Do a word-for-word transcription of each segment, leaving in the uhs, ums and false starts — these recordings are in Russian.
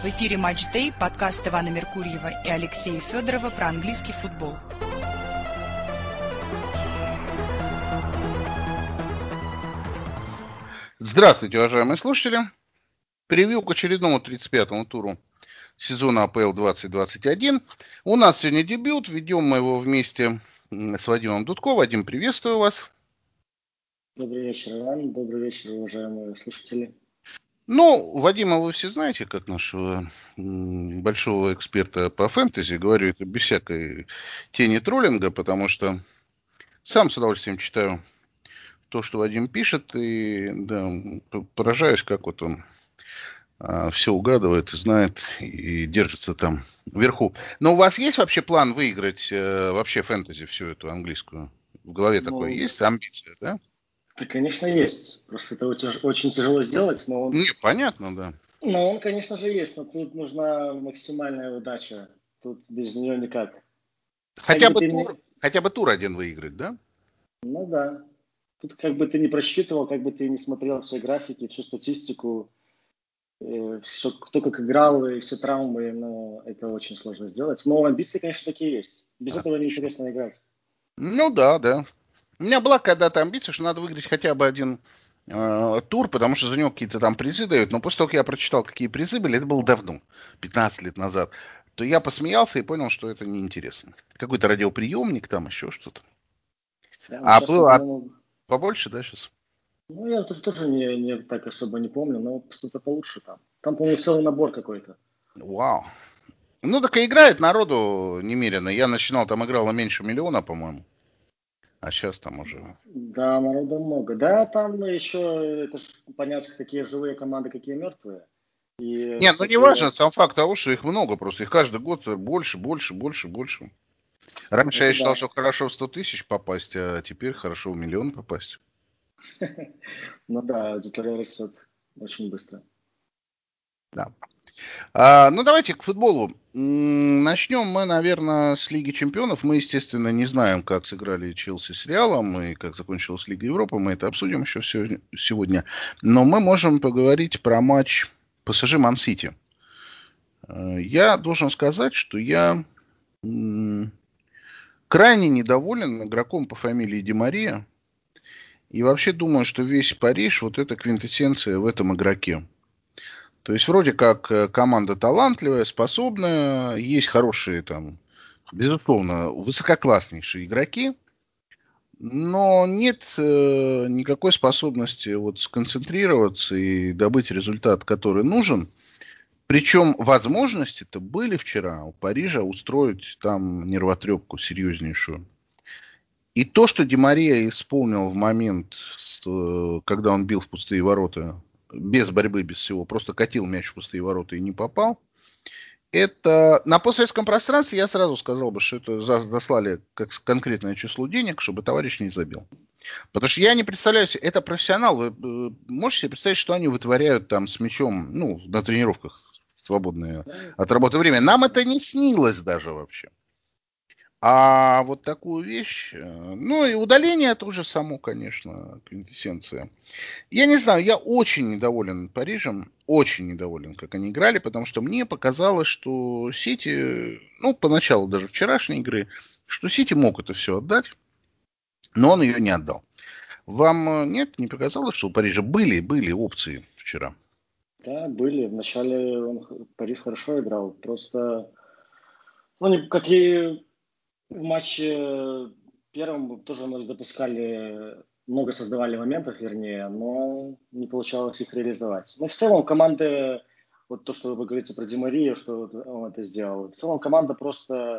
В эфире Матч Day, подкаст Ивана Меркурьева и Алексея Федорова про английский футбол. Здравствуйте, уважаемые слушатели. Превью к очередному тридцать пятому туру сезона АПЛ двадцать двадцать один. У нас сегодня дебют. Ведем мы его вместе с Вадимом Дудко. Вадим, приветствую вас. Добрый вечер, Иван. Добрый вечер, уважаемые слушатели. Ну, Вадима вы все знаете, как нашего большого эксперта по фэнтези. Говорю это без всякой тени троллинга, потому что сам с удовольствием читаю то, что Вадим пишет, и да, поражаюсь, как вот он а, все угадывает, знает и держится там вверху. Но у вас есть вообще план выиграть э, вообще фэнтези всю эту английскую? В голове такое Ну, есть? Амбиция, да? да, конечно, есть. Просто это очень, очень тяжело сделать, но он, Не, понятно, да. но он, конечно же, есть. Но тут нужна максимальная удача. Тут без нее никак. Как Хотя бы бы ты тур, ни... хотя бы тур один выиграть, да? Ну да. Тут как бы ты не просчитывал, как бы ты не смотрел все графики, всю статистику, э, все, кто как играл, и все травмы, но это очень сложно сделать. Но амбиции, конечно, такие есть. Без этого Отлично. неинтересно играть. Ну да, да. У меня была когда-то амбиция, что надо выиграть хотя бы один э, тур, потому что за него какие-то там призы дают. Но после того, как я прочитал, какие призы были, это было давно, пятнадцать лет назад, то я посмеялся и понял, что это неинтересно. Какой-то радиоприемник, там еще что-то. Да, ну, А сейчас, было по-моему, побольше, да, сейчас? ну, я тоже, тоже не, не так особо не помню, но что-то получше там. Там, по-моему, целый набор какой-то. Вау. Ну, так и играет народу немерено. Я начинал, там играло меньше миллиона, по-моему. А сейчас там уже... Да, народу много. Да, там еще, это ж понятно, какие живые команды, какие мертвые. И, Не, ну не важно, кстати, сам факт того, что их много просто. Их каждый год больше, больше, больше, больше. Раньше я это считал, да. что хорошо в сто тысяч попасть, а теперь хорошо в миллион попасть. Ну да, аудитория растет очень быстро. Да. А, ну, давайте к футболу. М, Начнем мы, наверное, с Лиги Чемпионов. Мы, естественно, не знаем, как сыграли Челси с Реалом и как закончилась Лига Европы. Мы это обсудим еще все- сегодня. Но мы можем поговорить про матч ПСЖ Ман-Сити. Э, Я должен сказать, что я м, крайне недоволен игроком по фамилии Ди Мария. И вообще думаю, что весь Париж вот эта квинтэссенция в этом игроке. То есть вроде как э, команда талантливая, способная, есть хорошие там, безусловно, высококласснейшие игроки, но нет э, никакой способности вот сконцентрироваться и добыть результат, который нужен. Причем возможности-то были вчера у Парижа устроить там нервотрепку серьезнейшую. И то, что Ди Мария исполнил в момент, с, э, когда он бил в пустые ворота, без борьбы, без всего, просто катил мяч в пустые ворота и не попал, это на постсоветском пространстве я сразу сказал бы, что это за- заслали как с- конкретное число денег, чтобы товарищ не забил. Потому что я не представляю себе, это профессионал. Вы э, можете себе представить, что они вытворяют там с мячом, ну, на тренировках в свободное Да, от работы время. Нам это не снилось даже вообще. А вот такую вещь, э, ну и удаление это уже само, конечно, квинтэссенция. Я не знаю, я очень недоволен Парижем, очень недоволен, как они играли, потому что мне показалось, что Сити, ну, поначалу даже вчерашней игры, что Сити мог это все отдать, но он ее не отдал. Вам э, нет, не показалось, что у Парижа были, были опции вчера? да, были. Вначале он, х- Париж хорошо играл. Просто, ну, не, как и в матче первом тоже мы допускали, много создавали моментов, вернее, но не получалось их реализовать. Но в целом команды, вот то, что вы говорите про Ди Марию, что вот он это сделал, в целом команда просто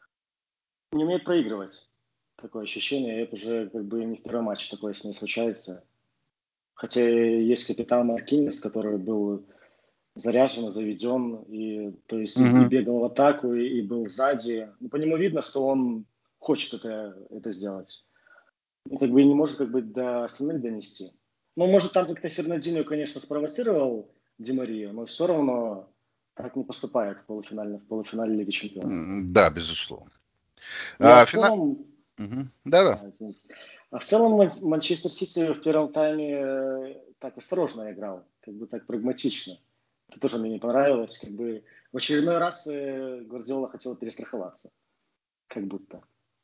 не умеет проигрывать. Такое ощущение, это уже как бы не в первом матче такое с ней случается. Хотя есть капитан Маркинес, который был заряжен, заведен, и, то есть и, и Мгм. бегал в атаку, и, и был сзади. Ну, по нему видно, что он хочет это, это сделать. Ну, как бы и не может как бы до остальных донести. Ну, может, там как-то Фернандинho, конечно, спровоцировал Ди Марию, но все равно так не поступает в полуфинале, в полуфинале Лиги Чемпионов. М, Да, безусловно. Ну, а А, в фина- целом, Мгм. Да-да. а, извините. А в целом Ман- Манчестер Сити в первом тайме э, так осторожно играл, как бы так прагматично. Это тоже мне не понравилось. Как бы в очередной раз э, Гвардиола хотел перестраховаться. Как будто.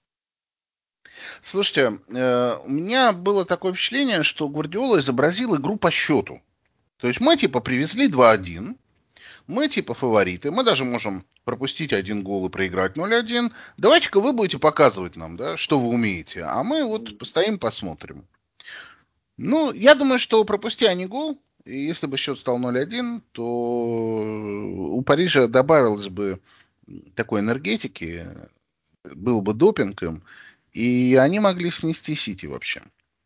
Слушайте, э, у меня было такое впечатление, что Гвардиола изобразил игру по счету. То есть мы типа привезли два один, мы типа фавориты, мы даже можем пропустить один гол и проиграть ноль один. Давайте-ка вы будете показывать нам, да, что вы умеете, а мы вот постоим, посмотрим. Ну, я думаю, что пропусти они гол, и если бы счет стал ноль один, то у Парижа добавилось бы такой энергетики, был бы допинг им, и они могли снести Сити вообще.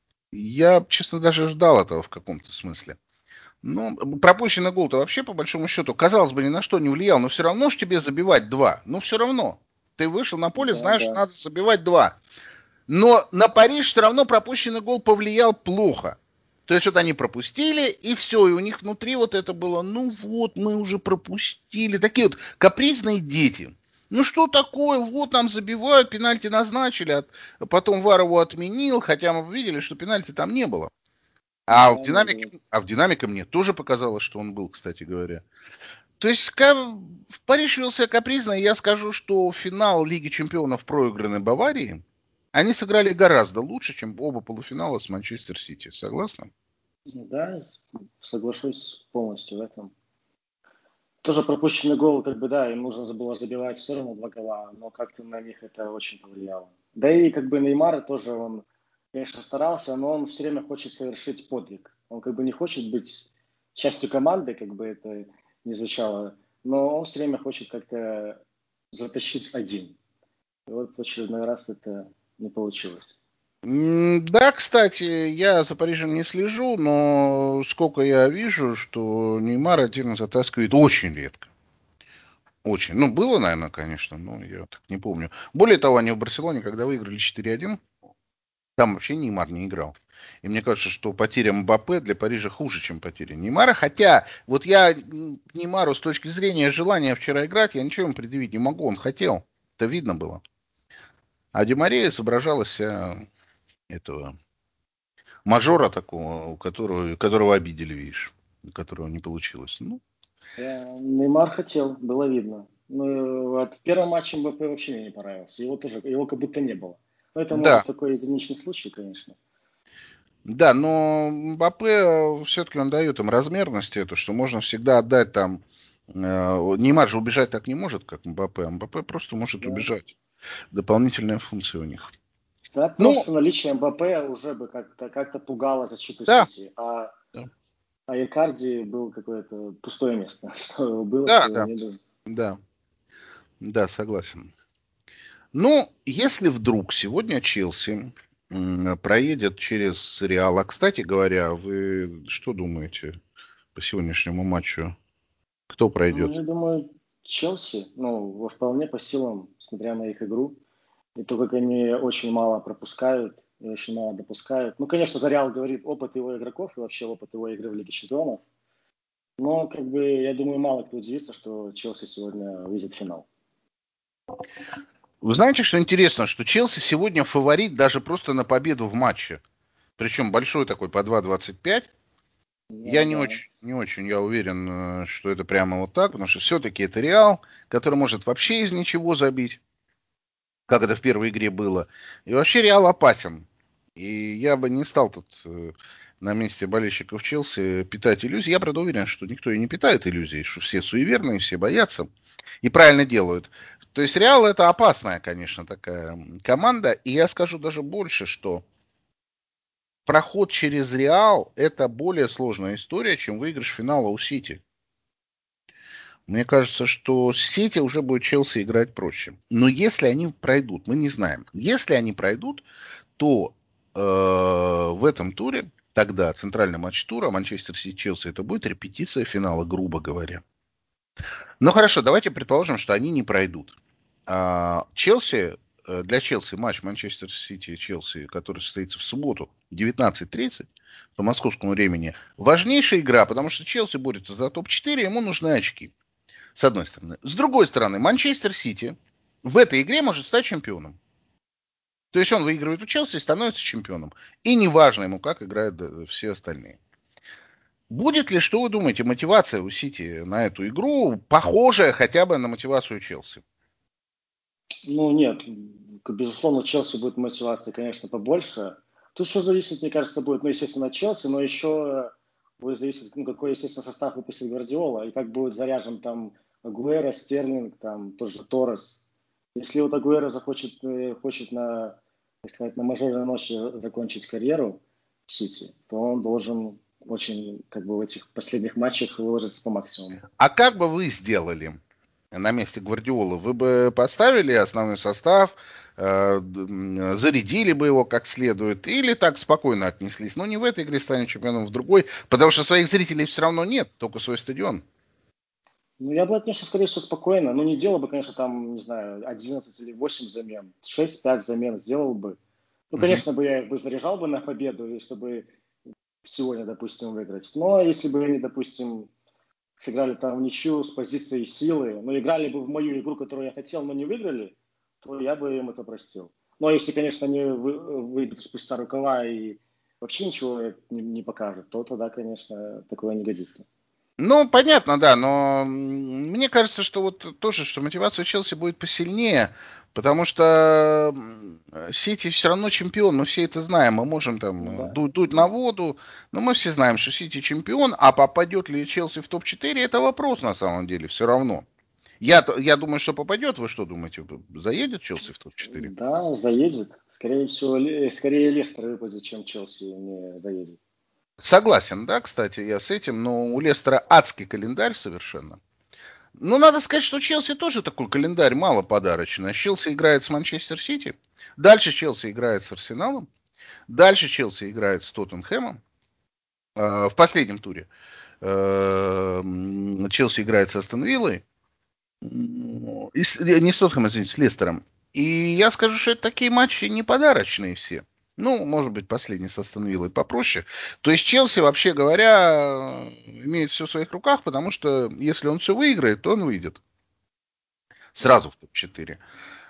Я, честно, даже ждал этого в каком-то смысле. Ну, пропущенный гол-то вообще, по большому счету, казалось бы, ни на что не влиял, но все равно ж тебе забивать два. Ну, все равно. Ты вышел на поле, Да, знаешь, да. надо забивать два. Но на Париж все равно пропущенный гол повлиял плохо. То есть вот они пропустили, и все, и у них внутри вот это было, ну вот, мы уже пропустили. Такие вот капризные дети. Ну что такое, вот нам забивают, пенальти назначили, а потом ВАР его отменил, хотя мы видели, что пенальти там не было. А в Да, не динамике, было. а в динамике мне тоже показалось, что он был, кстати говоря. То есть в Париж вел себя капризно, и я скажу, что финал Лиги Чемпионов, проигранный Баварии, они сыграли гораздо лучше, чем оба полуфинала с Манчестер Сити. Согласны? Да, соглашусь полностью в этом. Тоже пропущенный гол, как бы, да, им нужно было забивать все равно два гола, но как-то на них это очень повлияло. Да и как бы Неймар тоже, он, конечно, старался, но он все время хочет совершить подвиг. Он как бы не хочет быть частью команды, как бы это ни звучало, но он все время хочет как-то затащить один. И вот в очередной раз это не получилось. Да, кстати, я за Парижем не слежу, но сколько я вижу, что Неймар один затаскивает очень редко. Очень. Ну, было, наверное, конечно, но я так не помню. Более того, они в Барселоне, когда выиграли четыре один, там вообще Неймар не играл. И мне кажется, что потеря Мбаппе для Парижа хуже, чем потеря Неймара. Хотя, вот я к Неймару с точки зрения желания вчера играть, я ничего ему предъявить не могу. Он хотел. Это видно было. А Ди Мария изображала себя этого мажора такого, у которого, которого обидели, видишь. У которого не получилось. Ну, Я, Неймар хотел, было видно. Ну, от первого матча МБП вообще мне не понравился. Его тоже, его как будто не было. Но это да, может такой единичный случай, конечно. да, но Мбаппе все-таки он дает им размерность эту, что можно всегда отдать там. э, Неймар же убежать так не может, как Мбаппе, а Мбаппе просто может Да, убежать. Дополнительная функция у них. да, Ну, просто наличие МБП уже бы как-то как пугало защиту да, Сити. А, да, а Икарди был какое-то пустое место. Что его было, да, что его да, не было. да, да, согласен. Ну, если вдруг сегодня Челси м, проедет через Реал, а, кстати говоря, вы что думаете по сегодняшнему матчу? Кто Ну, я пройдет? думаю, Челси, ну, во вполне по силам, смотря на их игру. И то, как они очень мало пропускают и очень мало допускают. Ну, конечно, за Реал говорит опыт его игроков и вообще опыт его игры в Лиге Чемпионов. Но, как бы, я думаю, мало кто удивится, что Челси сегодня выйдет в финал. Вы знаете, что интересно, что Челси сегодня фаворит даже просто на победу в матче. Причем большой такой по два двадцать пять. Я Ну, не да. очень, не очень, я уверен, э, что это прямо вот так, потому что все-таки это Реал, который может вообще из ничего забить, как это в первой игре было. И вообще Реал опасен. И я бы не стал тут э, на месте болельщиков Челси питать иллюзии. Я, правда, уверен, что никто и не питает иллюзий, что все суеверные, все боятся и правильно делают. То есть Реал это опасная, конечно, такая команда. И я скажу даже больше, что проход через Реал это более сложная история, чем выигрыш финала у Сити. Мне кажется, что с Сити уже будет Челси играть проще. Но если они пройдут, мы не знаем. Если они пройдут, то э, в этом туре, тогда центральный матч тура Манчестер Сити Челси, это будет репетиция финала, грубо говоря. Ну хорошо, давайте предположим, что они не пройдут. А, Челси, э, для Челси матч Манчестер Сити Челси, который состоится в субботу девятнадцать тридцать по московскому времени, важнейшая игра, потому что Челси борется за топ четыре, ему нужны очки. С одной стороны. С другой стороны, Манчестер Сити в этой игре может стать чемпионом. То есть он выигрывает у Челси и становится чемпионом. И неважно ему, как играют все остальные. Будет ли, что вы думаете, мотивация у Сити на эту игру похожая хотя бы на мотивацию Челси? Ну, нет, безусловно, у Челси будет мотивация, конечно, побольше. Тут все зависит, мне кажется, будет, ну, естественно, от Челси, но еще будет зависеть, ну, какой, естественно, состав выпустит Гвардиола, и как будет заряжен там Агуэро, Стерлинг, там, тот же Торрес. Если вот Агуэро захочет, э, хочет на, так сказать, на мажорной ночи закончить карьеру в Сити, то он должен очень, как бы, в этих последних матчах выложиться по максимуму. А как бы вы сделали на месте Гвардиолы? Вы бы поставили основной состав, э, д- зарядили бы его как следует, или так спокойно отнеслись? Ну, не в этой игре станет чемпионом, в другой, потому что своих зрителей все равно нет, только свой стадион. Ну, я бы отнесся, скорее всего, спокойно. Ну, не делал бы, конечно, там, не знаю, одиннадцать или восемь замен. Шесть-пять замен сделал бы. Ну, Мгм. конечно, бы я бы заряжал бы на победу, и чтобы сегодня, допустим, выиграть. Но если бы они, допустим, сыграли там в ничью с позиции силы, но играли бы в мою игру, которую я хотел, но не выиграли, то я бы им это простил. Ну, а если, конечно, они вы- выйдут спустя рукава и вообще ничего не, не покажут, то тогда, конечно, такое не годится. Ну, понятно, да, но м, мне кажется, что вот тоже, что мотивация Челси будет посильнее, потому что м, Сити все равно чемпион, мы все это знаем, мы можем Ну там э, да, дуть, дуть на да. воду, но мы все знаем, что Сити чемпион, а попадет ли Челси в топ четыре, это вопрос на самом деле, все равно. Я, я думаю, что попадет, вы что думаете, заедет Челси в топ четыре? Да, заедет. Скорее всего, Ле- скорее Лестер выпадет, чем Челси не заедет. Согласен, да, кстати, я с этим, но у Лестера адский календарь совершенно. Ну, надо сказать, что Челси тоже такой календарь мало подарочный. Челси играет с Манчестер Сити, дальше Челси играет с Арсеналом, дальше Челси играет с Тоттенхэмом э, в последнем туре. Э, Челси играет с Астон Виллой, и с- э, не с Тоттенхэмом, извините, с Лестером. И я скажу, что это такие матчи не подарочные все. Ну, может быть, последний с Астон Виллой попроще. То есть Челси, вообще говоря, э, имеет все в своих руках, потому что если он все выиграет, то он выйдет Да. сразу в топ четыре.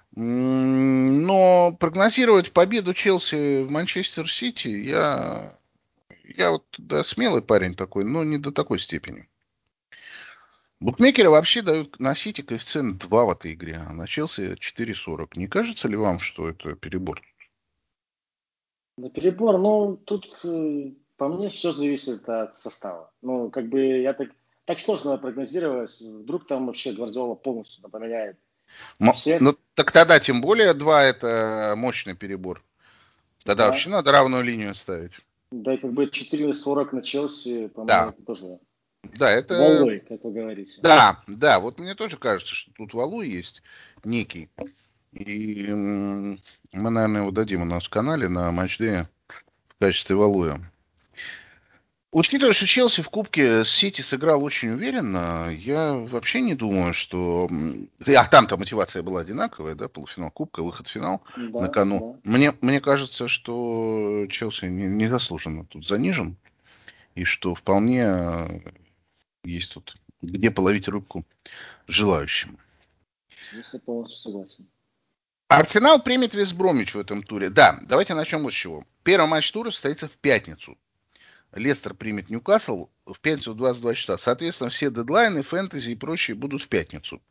Но прогнозировать победу Челси в Манчестер Сити, я, я вот да, смелый парень такой, но не до такой степени. Букмекеры вообще дают на Сити коэффициент два в этой игре, а на Челси четыре сорок. Не кажется ли вам, что это перебор? На перебор, ну, тут э, по мне все зависит от состава. Ну, как бы я так, так сложно прогнозировать. Вдруг там вообще Гвардиола полностью поменяет Мо- всех. Ну, так тогда тем более два это мощный перебор. Тогда Да, вообще надо равную линию ставить. да и как бы четыре сорок на Челси, по мне, Да, это тоже да, это... валой, как вы говорите. Да, да, вот мне тоже кажется, что тут валу есть некий. И м, мы, наверное, его дадим у нас в канале на матчдее в качестве валуя. Учитывая, что Челси в Кубке с Сити сыграл очень уверенно, я вообще не думаю, что... м, А там-то мотивация была одинаковая, да, полуфинал Кубка, выход в финал Да, на кону. да. Мне, мне кажется, что Челси не, незаслуженно тут занижен, и что вполне э, есть тут где половить рыбку желающим. Здесь я полностью согласен. Арсенал примет Вестбромвич в этом туре. Да, давайте начнем вот с чего. Первый матч тура состоится в пятницу. Лестер примет Ньюкасл в пятницу в двадцать два часа. Соответственно, все дедлайны, фэнтези и прочие будут в пятницу.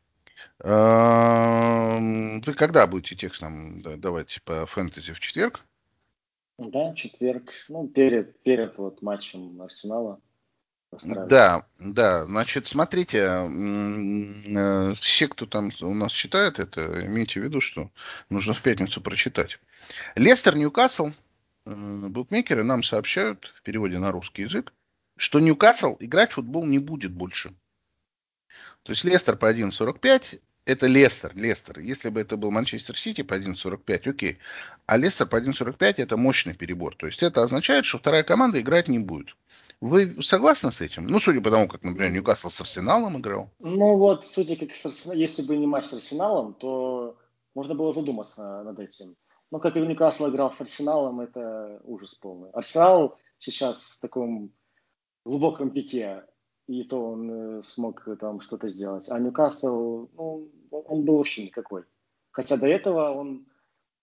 Эм, Вы когда будете текст нам да, давать по фэнтези в четверг? Да, четверг, ну, перед, перед вот матчем Арсенала постараюсь. Да, да, значит, смотрите, м, э, все, кто там у нас читает это, имейте в виду, что нужно в пятницу прочитать. Лестер, Ньюкасл, э, букмекеры нам сообщают в переводе на русский язык, что Ньюкасл играть в футбол не будет больше. То есть Лестер по один сорок пять, это Лестер, Лестер. Если бы это был Манчестер Сити по один сорок пять, окей. А Лестер по один сорок пять это мощный перебор. То есть это означает, что вторая команда играть не будет. Вы согласны с этим? Ну, судя по тому, как, например, Ньюкасл с Арсеналом играл. Ну вот, судя как с Арсена- если бы не матч с Арсеналом, то можно было задуматься над этим. Но как и Ньюкасл играл с Арсеналом, это ужас полный. Арсенал сейчас в таком глубоком пике, и то он э, смог э, там что-то сделать. А Ньюкасл, ну, он был вообще никакой. Хотя до этого он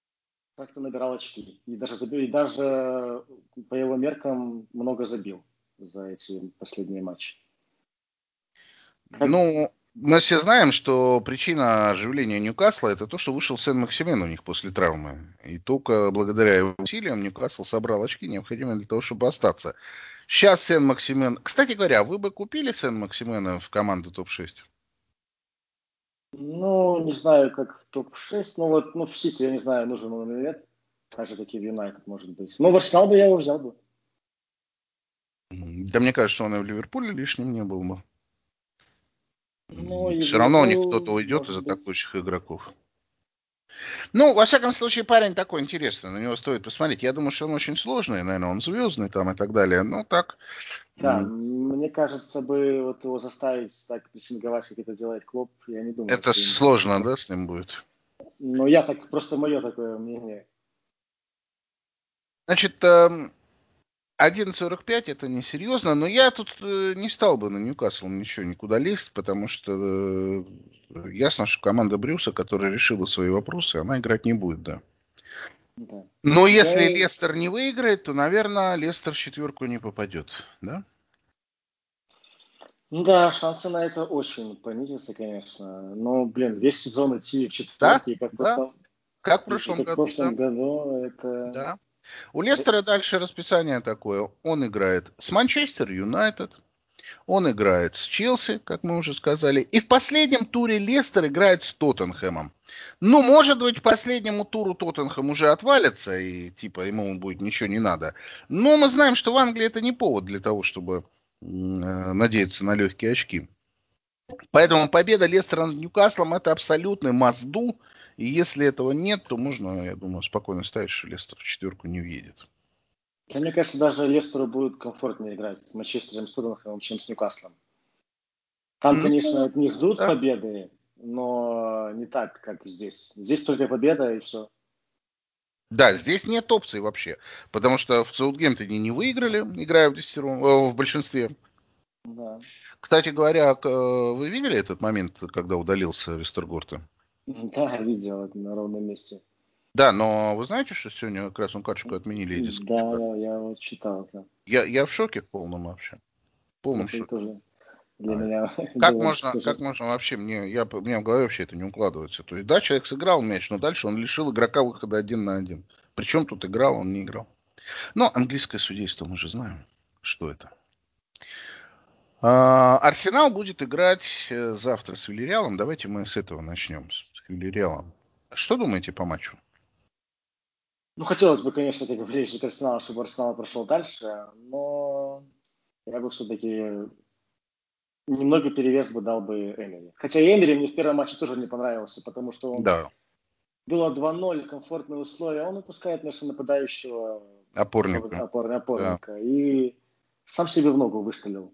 как-то набирал очки. И даже, забил, и даже по его меркам много забил. за эти последние матчи. Как... Ну, мы все знаем, что причина оживления Ньюкасла это то, что вышел Сен-Максимен у них после травмы. И только благодаря его усилиям Ньюкасл собрал очки, необходимые для того, чтобы остаться. Сейчас Сен-Максимен... Кстати говоря, вы бы купили Сен-Максимена в команду топ шесть? Ну, не знаю, как в топ шесть, но вот ну, в Сити, я не знаю, нужен он или нет. Так же, как и в Юнайтед, может быть. Но в Арсенал бы я его взял бы. Да мне кажется, он и в Ливерпуле лишним не был бы. Ну, и в Все равно у них Ливерпул, кто-то уйдет из может быть. атакующих игроков. Ну, во всяком случае, парень такой интересный. На него стоит посмотреть. Я думаю, что он очень сложный, наверное, он звездный там и так далее. Ну, так. Да, мне кажется, бы вот его заставить так прессинговать, как это делает Клоп, я не думаю, Это что ему сложно, да, с ним будет? Но я так, просто мое такое мнение. Значит, эм, один сорок пять это несерьезно, но я тут э, не стал бы на Ньюкасл ничего никуда лезть, потому что э, ясно, что команда Брюса, которая решила свои вопросы, она играть не будет, да. Да. Но если Я, Лестер не выиграет, то, наверное, Лестер в четверку не попадет, да? ну да, шансы на это очень понизятся, конечно. Но, блин, весь сезон идти в Да, четверке, как в да, прошлом, как в и прошлом как в году, да, прошлом году, это... да. У Лестера дальше расписание такое. Он играет с Манчестер Юнайтед, он играет с Челси, как мы уже сказали. И в последнем туре Лестер играет с Тоттенхэмом. Ну, может быть, к последнему туру Тоттенхэм уже отвалится, и типа ему будет ничего не надо. Но мы знаем, что в Англии это не повод для того, чтобы м, э, надеяться на легкие очки. Поэтому победа Лестера над Ньюкаслом это абсолютный мазду. И если этого нет, то можно, я думаю, спокойно ставить, что Лестер в четверку не въедет. Да, мне кажется, даже Лестеру будет комфортнее играть с Манчестером, с Тоттенхэмом, чем с Ньюкаслом. Там, конечно, Ну, от них ждут да. победы, но не так, как здесь. Здесь только победа и все. Да, здесь нет опций вообще. Потому что в Саутгемптоне не выиграли, играя в, десятером, э, в большинстве. Да. Кстати говоря, к- э, вы видели этот момент, когда удалился Вестергорта? Да, видел это на ровном месте. Да, но вы знаете, что сегодня красную карточку отменили и Да, дисквалификацию? я, я вот читал это. Я, я в шоке в полном вообще. В полном Это шоке. тоже для А, меня Как было можно, тоже. как можно вообще, мне, я, у меня в голове вообще это не укладывается. То есть, да, человек сыграл мяч, но дальше он лишил игрока выхода один на один. Причем тут играл, он не играл. Но английское судейство мы же знаем, что это. А, Арсенал будет играть э, завтра с Вильяреалом. Давайте мы с этого начнем, с Вильяреалом. Что думаете по матчу? Ну, хотелось бы, конечно, как ближе к Арсеналу, чтобы Арсенал прошел дальше, но я бы все-таки немного перевес бы дал бы Эмери. Хотя Эмери мне в первом матче тоже не понравился, потому что он Да, было два ноль, комфортные условия, а он выпускает вместо нападающего опорника. опор, Да. опорника и сам себе в ногу выстрелил.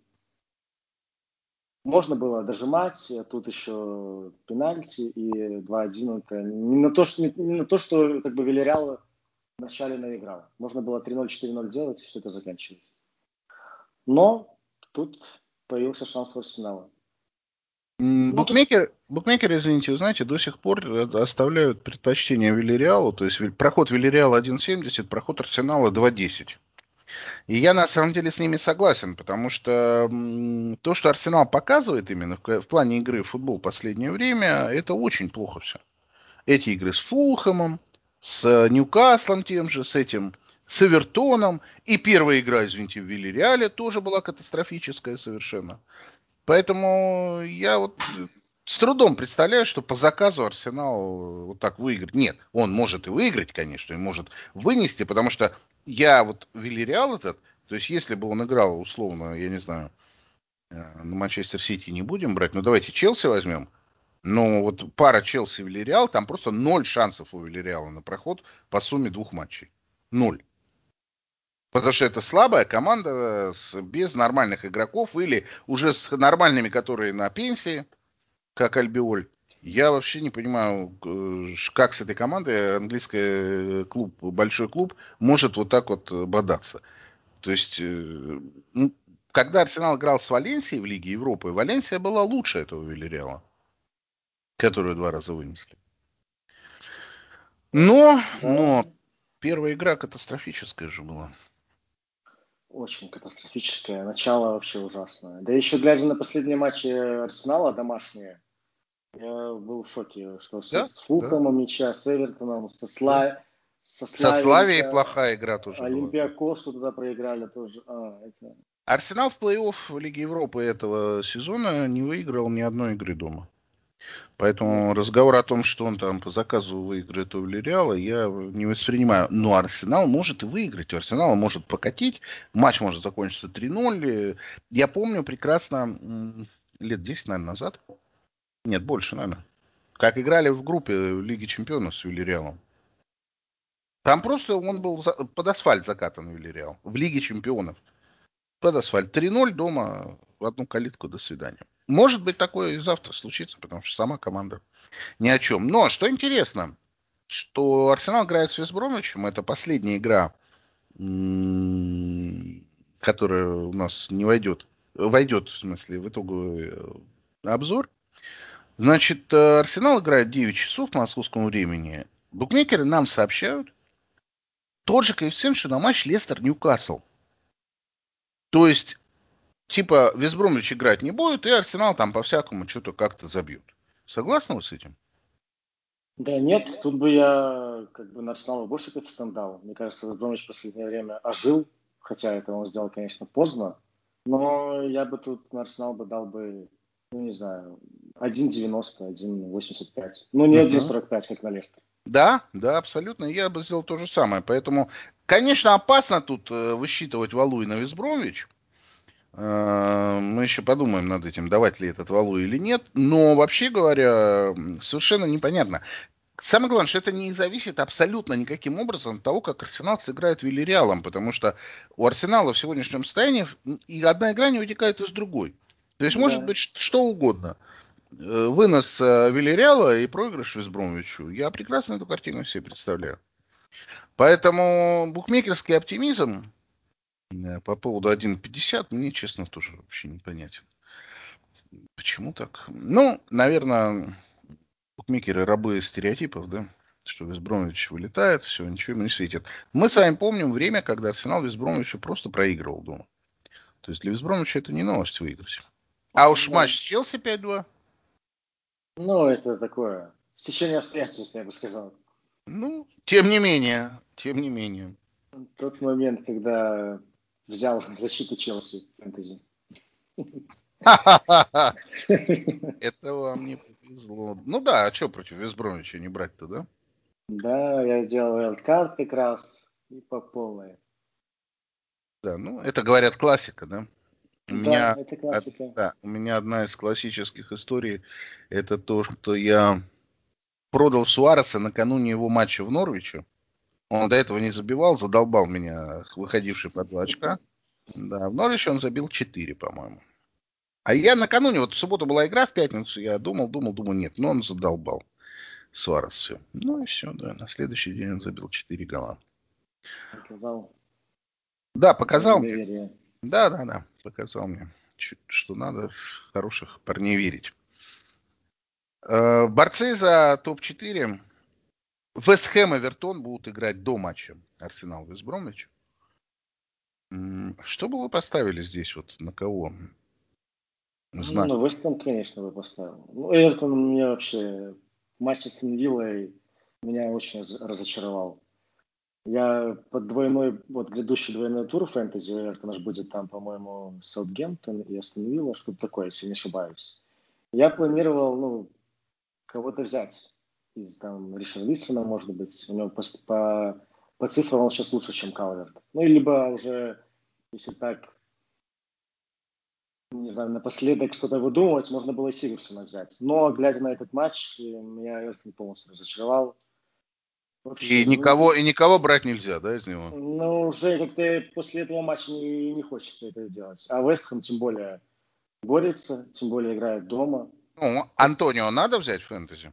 Можно было дожимать, а тут еще пенальти и два один. Это не на то, что, не, не на то, что как бы Вильяреал вначале наиграл. Можно было три ноль четыре ноль делать, и все это заканчивать. Но тут появился шанс у Арсенала. М, Ну, тут, Букмекер, букмекеры, извините, вы знаете, до сих пор э, оставляют предпочтение Вильяреалу, то есть Виль- проход Вильяреала один семьдесят, проход Арсенала два десять. И я на самом деле с ними согласен, потому что м, то, что Арсенал показывает именно в, ка- в плане игры в футбол в последнее время, это очень плохо все. Эти игры с Фулхэмом, с э, Ньюкаслом тем же, с этим, с Эвертоном, и первая игра, извините, в Вильяреале тоже была катастрофическая совершенно. Поэтому я вот э, с трудом представляю, что по заказу Арсенал э, вот так выиграет. Нет, он может и выиграть, конечно, и может вынести, потому что я вот Вильяреал этот, то есть если бы он играл условно, я не знаю, э, на Манчестер Сити не будем брать, но давайте Челси возьмем. Но вот пара Челси и Вильяреал, там просто ноль шансов у Вильяреала на проход по сумме двух матчей. Ноль. Потому что это слабая команда с, без нормальных игроков или уже с нормальными, которые на пенсии, как Альбиоль. Я вообще не понимаю, э, как с этой командой английский клуб, большой клуб, может вот так вот э, бодаться. То есть, э, ну, когда Арсенал играл с Валенсией в Лиге Европы, Валенсия была лучше этого Вильяреала, которую два раза вынесли. Но, да, но первая игра катастрофическая же была. очень катастрофическое. Начало вообще ужасное. Да еще глядя на последние матчи Арсенала домашние, я был в шоке, что с, Да, с да, Фулхэмом ничья, с Эвертоном, со, да. Сла... со Со Славией Славией ничья, плохая игра тоже была. Да. Олимпиакосу туда проиграли тоже. А, это... Арсенал в плей-офф Лиги Европы этого сезона не выиграл ни одной игры дома. Ну, Поэтому разговор о том, что он там по заказу выиграет у Вильяреала, я не воспринимаю. Но Арсенал может и выиграть. У Арсенала может покатить. Матч может закончиться три ноль. Я помню прекрасно, лет десять, наверное, назад. Нет, больше, наверное. Как играли в группе Лиги Чемпионов с Вильяреалом. Там просто он был за- под асфальт закатан, Вильяреал. В Лиге Чемпионов. Под асфальт. три ноль дома в одну калитку. До свидания. Может быть, такое и завтра случится, потому что сама команда ни о чем. Но, что интересно, что Арсенал играет с Вестбромвичем. Это последняя игра, которая у нас не войдет. Войдет, в смысле, в итоговый обзор. Значит, Арсенал играет в девять часов по московскому времени. Букмекеры нам сообщают тот же коэффициент, что на матч Лестер-Ньюкасл. То есть, типа, Вестбромвич играть не будет, и Арсенал там по-всякому что-то как-то забьют. Согласны вы с этим? да нет, тут бы я как бы на Арсенал больше коэффициент дал. Мне кажется, Вестбромвич в последнее время ожил, хотя это он сделал, конечно, поздно. Но я бы тут на Арсенал бы дал бы, ну не знаю, один девяносто, один восемьдесят пять. Ну не один Угу. сорок пять, как на Лестер. Да, да, абсолютно. Я бы сделал то же самое. Поэтому, конечно, опасно тут э, высчитывать валу и на Вестбромвич. Э, мы еще подумаем над этим, давать ли этот валу или нет. Но, вообще говоря, совершенно непонятно. Самое главное, что это не зависит абсолютно никаким образом от того, как Арсенал сыграет Вильяреалом, потому что у Арсенала в сегодняшнем состоянии и одна игра не вытекает из другой. То есть может Да, быть что угодно. Э, Вынос э, Вильяреала и проигрыш Вестбромвичу. Я прекрасно эту картину себе представляю. Поэтому букмекерский оптимизм э, по поводу один пятьдесят мне, честно, тоже вообще непонятен. Почему так? Ну, наверное, букмекеры рабы стереотипов, да? Что Вестбромвич вылетает, все, ничего ему не светит. Мы с вами помним время, когда Арсенал Вестбромвичу просто проигрывал дома. То есть для Вестбромвича это не новость выиграть. А уж да. матч с Челси пять-два. Ну, это такое, стечение обстоятельств, я бы сказал. Ну, тем не менее, тем не менее. Тот момент, когда взял защиту Челси в фэнтези. Это вам не повезло. Ну да, а что против Вестбромвича не брать-то, да? Да, я делал wildcard как раз и по полной. Да, ну это, говорят, классика, да? У Да, меня, это од- классика. да, у меня одна из классических историй, это то, что я продал Суареса накануне его матча в Норвиче. Он до этого не забивал, задолбал меня, выходивший по два очка. Да, в Норвиче он забил четыре, по-моему. А я накануне, вот в субботу была игра, в пятницу я думал, думал, думал, нет, но он задолбал. Суарес все. Ну и все, да, на следующий день он забил четыре гола. Показал Да, свое показал мне. доверие. Да, да, да, показал мне, что надо в хороших парней верить. Э, Борцы за топ-четыре. Вест Хэм и Эвертон будут играть до матча Арсенал Вест Бромвич. Что бы вы поставили здесь вот на кого? Знать. Ну, Вест Хэм, конечно, бы поставил. Ну, Эвертон мне вообще... Матч с Астон Виллой меня очень раз- разочаровал. Я под двойной, вот грядущий двойной тур фэнтези, Эвертон аж будет там, по-моему, Саутгемптон и Астон Вилла, что-то такое, если не ошибаюсь. Я планировал, ну, кого-то взять из там Ришарлисона, может быть. У него по, по, по цифрам он сейчас лучше, чем Калверт. Ну, и либо уже, если так, не знаю, напоследок что-то выдумывать, можно было и Сигурсона взять. Но, глядя на этот матч, меня Эвертон полностью разочаровал. И Вообще, никого, ну, и никого брать нельзя, да, из него? ну, уже как-то после этого матча не, не хочется это сделать. А Вест Хэм тем более борется, тем более играет дома. Ну, Хоть Антонио надо взять в фэнтези?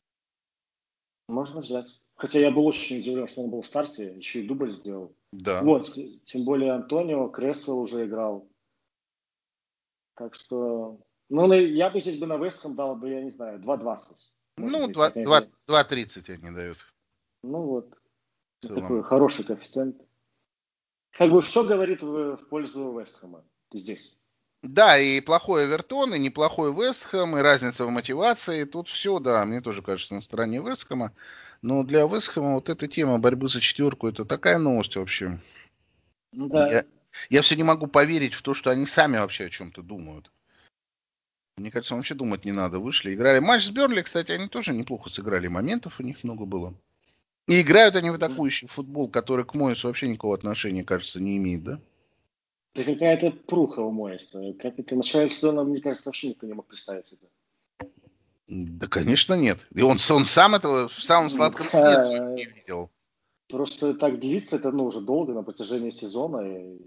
можно взять. Хотя я был очень удивлен, что он был в старте, еще и дубль сделал. Да. Вот, тем более Антонио, Кресвелл уже играл. Так что, ну, на- я бы здесь бы на Вестхэм дал бы, я не знаю, два двадцать. Может Ну, быть, два, опять два, же. два тридцать они дают Ну вот, в ну, целом. такой хороший коэффициент. Как бы все говорит в, в пользу Вестхэма здесь. Да, и плохой Эвертон, и неплохой Вест Хэм, и разница в мотивации. Тут все, да, мне тоже кажется, на стороне Вест Хэма. Но для Вест Хэма вот эта тема борьбы за четверку, это такая новость вообще. Ну Я, да. я все не могу поверить в то, что они сами вообще о чем-то думают. Мне кажется, вообще думать не надо. Вышли, играли. Матч с Бернли, кстати, они тоже неплохо сыграли. Моментов у них много было. И играют они в атакующий футбол, который к Моису вообще никакого отношения, кажется, не имеет, да? Это какая-то пруха у Моиса. Как это начало сезона, мне кажется, вообще никто не мог представить это. Да, конечно, нет. И он, он сам этого в самом сладком сне своем Да, не видел. просто так длится это, ну, уже долго, на протяжении сезона. И...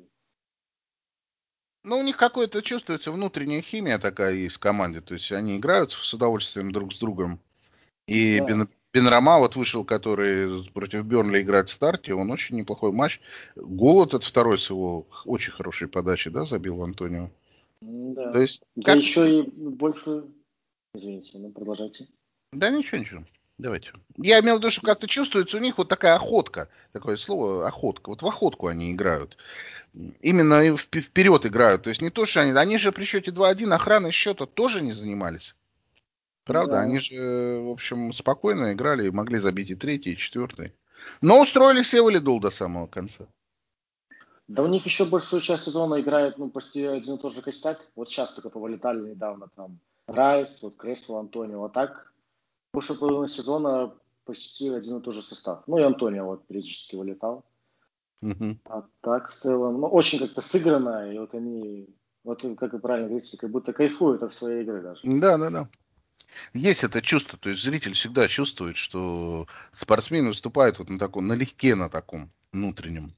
Но у них какое-то чувствуется внутренняя химия такая есть в команде. То есть они играют с удовольствием друг с другом. И Да. Бен, Бенрама вот вышел, который против Бернли играет в старте. Он очень неплохой матч. Гол этот второй с его очень хорошей подачи, да, забил Антонио. То Да. есть Я как-то... еще и больше... Извините, ну продолжайте. Да ничего, ничего. Давайте. Я имел в виду, что как-то чувствуется у них вот такая охотка. Такое слово охотка. Вот в охотку они играют. Именно и вп- вперед играют. То есть не то, что они... Они же при счете два один охраной счета тоже не занимались. Правда, Да. они же, в общем, спокойно играли и могли забить и третий, и четвертый. Но устроили себе валидол до самого конца. Да у них еще большую часть сезона играет, ну, почти один и тот же костяк. Вот сейчас только повылетали недавно там Райс, вот Кресло, Антонио. А так, больше половины сезона почти один и тот же состав. Ну и Антонио вот периодически вылетал. Мгм. А так в целом, ну, очень как-то сыграно, и вот они, вот как вы правильно говорите, как будто кайфуют от своей игры даже. Да, да, да. Есть это чувство, то есть зритель всегда чувствует, что спортсмен выступает вот на таком, налегке на таком внутреннем.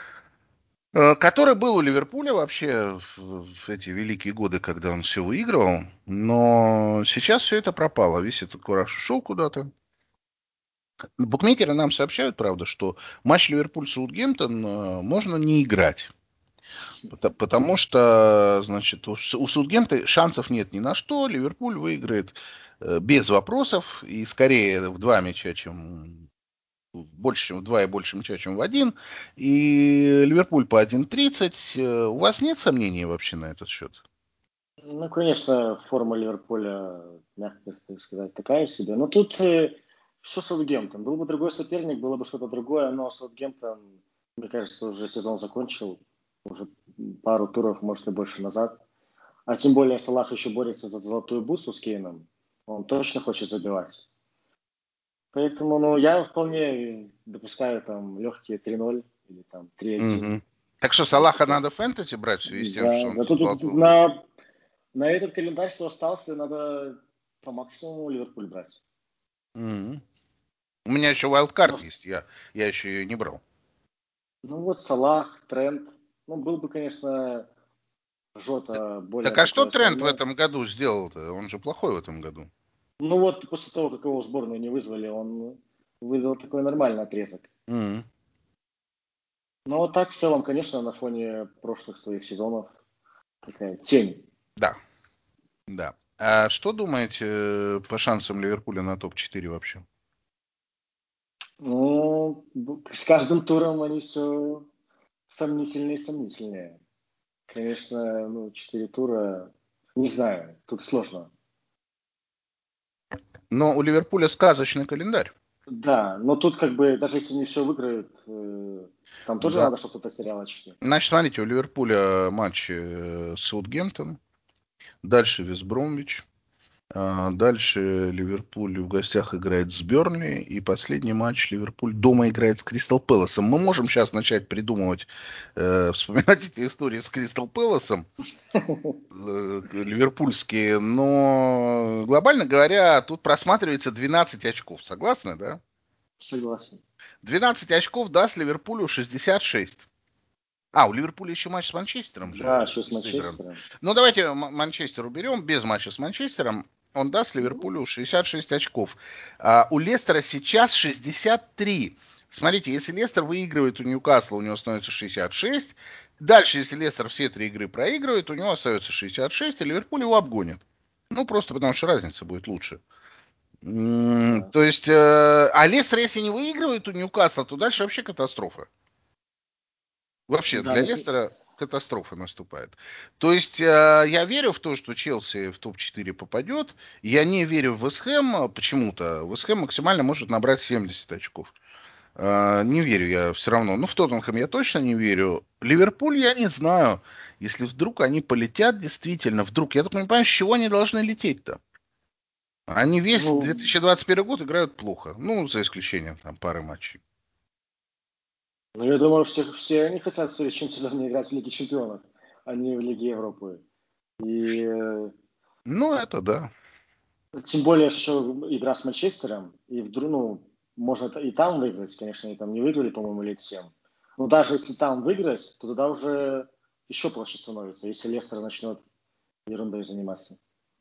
Э, Который был у Ливерпуля вообще в, в эти великие годы, когда он все выигрывал. Но сейчас все это пропало. Весь этот кураж ушел куда-то. Букмекеры нам сообщают, правда, что матч Ливерпуль-Саутгемптон э, можно не играть. Пото- Потому что, значит, у, С- у Саутгемптона шансов нет ни на что. Ливерпуль выиграет э, без вопросов и скорее в два мяча, чем в больше, чем в два и больше мяча, чем в один. И Ливерпуль по один тридцать. Э, У вас нет сомнений вообще на этот счет? Ну, конечно, форма Ливерпуля, мягко сказать, такая себе. Но тут э, все Саутгемптон. Был бы другой соперник, было бы что-то другое, но Саутгемптон, мне кажется, уже сезон закончил, уже пару туров, может, и больше назад. А тем более Салах еще борется за золотую бусу с Кейном. Он точно хочет забивать. Поэтому, ну, я вполне допускаю там легкие три ноль или там три один. Мгм. Так что Или Салаха такое. надо фэнтези брать в связи с тем, что Да, он да тут, тут золотую бусу. на, на этот календарь, что остался, надо по максимуму Ливерпуль брать. Мгм. У меня еще Ну, вайлдкарт есть, я, я еще ее не брал. ну вот Салах, Трент. Ну, был бы, конечно, Жота более Так а что такой Трент в основной. этом году сделал-то? Он же плохой в этом году. Ну вот после того, как его в сборную не вызвали, он выдал такой нормальный отрезок. Мгм. Но вот так в целом, конечно, на фоне прошлых своих сезонов такая тень. Да, да. А что думаете э, по шансам Ливерпуля на топ четыре вообще? Ну, б- с каждым туром они все сомнительнее и сомнительнее. Конечно, ну, четыре тура, не знаю, тут сложно. Но у Ливерпуля сказочный календарь. Да, но тут как бы, даже если не все выиграют, э, там тоже Да. надо, чтобы кто-то терял очки. Значит, смотрите, у Ливерпуля матч э, с Саутгемптон, дальше Вестбромвич, а, дальше Ливерпуль в гостях играет с Бернли, и последний матч Ливерпуль дома играет с Кристал Пэласом. Мы можем сейчас начать придумывать, э, вспоминать эти истории с Кристал Пэласом, э, ливерпульские, но глобально говоря, тут просматривается двенадцать очков. Согласны, да? Согласен. двенадцать очков даст Ливерпулю шестьдесят шесть. А, у Ливерпуля еще матч с Манчестером Да, же что с не сыгран. Манчестером. Ну, давайте М- Манчестер уберем. Без матча с Манчестером он даст Ну, Ливерпулю шестьдесят шесть очков. А у Лестера сейчас шестьдесят три. Смотрите, если Лестер выигрывает у Ньюкасла, у него становится шестьдесят шесть. Дальше, если Лестер все три игры проигрывает, у него остается шестьдесят шесть, и Ливерпуль его обгонит. Ну, просто потому что разница будет лучше. М, да. То есть, э, а Лестер, если не выигрывает у Ньюкасла, то дальше вообще катастрофа. Вообще, Да, для на- Лестера катастрофа наступает. То есть, э, я верю в то, что Челси в топ четыре попадет. Я не верю в Вест Хэм э, почему-то. Вест Хэм максимально может набрать семьдесят очков. Э, не верю я все равно. Ну, в Тоттенхэм я точно не верю. Ливерпуль я не знаю. Если вдруг они полетят, действительно, вдруг. Я только не понимаю, с чего они должны лететь-то. Они весь ну, две тысячи двадцать первый год играют плохо. Ну, за исключением там пары матчей. ну, я думаю, все, все они хотят в следующем сезоне играть в Лиге Чемпионов, а не в Лиге Европы. И э, Ну, это да. тем более, что игра с Манчестером, и вдруг, ну, можно и там выиграть, конечно, и там не выиграли, по-моему, лет семь. Но даже если там выиграть, то тогда уже еще проще становится, если Лестер начнет ерундой заниматься.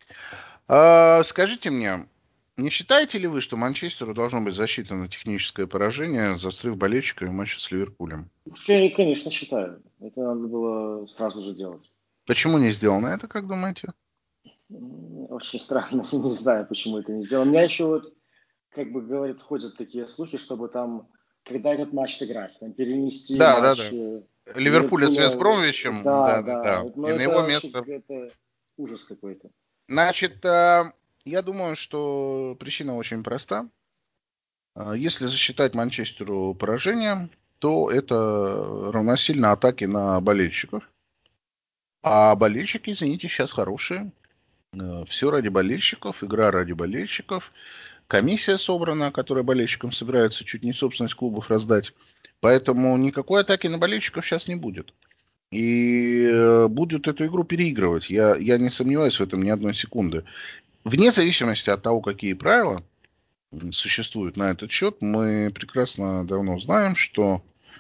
А, скажите мне, не считаете ли вы, что Манчестеру должно быть засчитано техническое поражение за срыв болельщика в матче с Ливерпулем? Я, конечно, считаю. Это надо было сразу же делать. Почему не сделано это, как думаете? М, Очень странно, не знаю, почему это не сделано. У меня еще вот, как бы говорят, ходят такие слухи, чтобы там, когда этот матч сыграть, там перенести Да, да, матч да. э, Ливерпуля с Ливерпуля. Вестбромвичем, Да, да, да, да. да. Но И на это его вообще место. какой-то ужас какой-то. Значит, а, я думаю, что причина очень проста. А, Если засчитать Манчестеру поражение, то это равносильно атаке на болельщиков. А болельщики, извините, сейчас хорошие. Все ради болельщиков, игра ради болельщиков. Комиссия собрана, которая болельщикам собирается чуть не собственность клубов раздать. Поэтому никакой атаки на болельщиков сейчас не будет. И э, будут эту игру переигрывать. Я, я не сомневаюсь в этом ни одной секунды. Вне зависимости от того, какие правила существуют на этот счет, мы прекрасно давно знаем, что